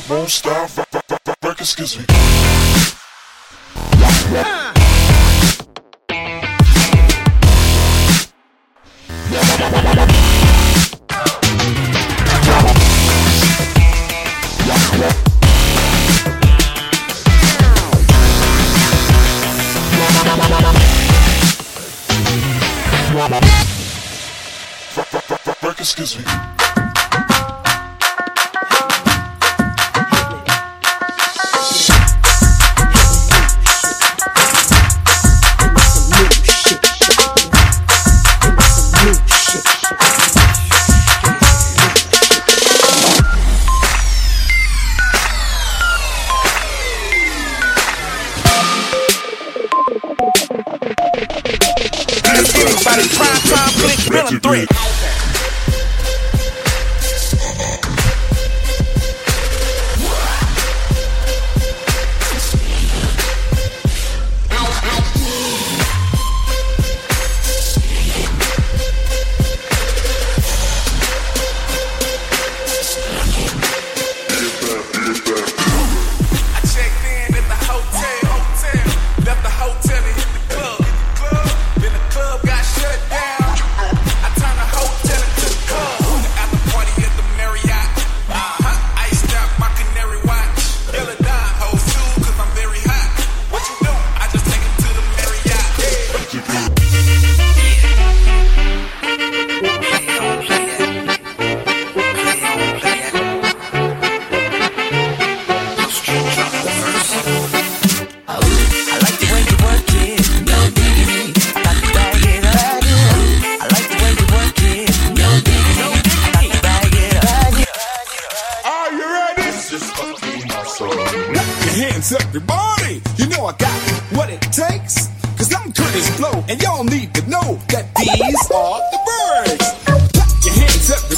Won't stop, records gives me. Records gives me. Everybody, prime time, click, real and three. Hands up, everybody, you know I got what it takes. Cause I'm Curtis Blow, and y'all need to know that these are the birds. Clap your hands up,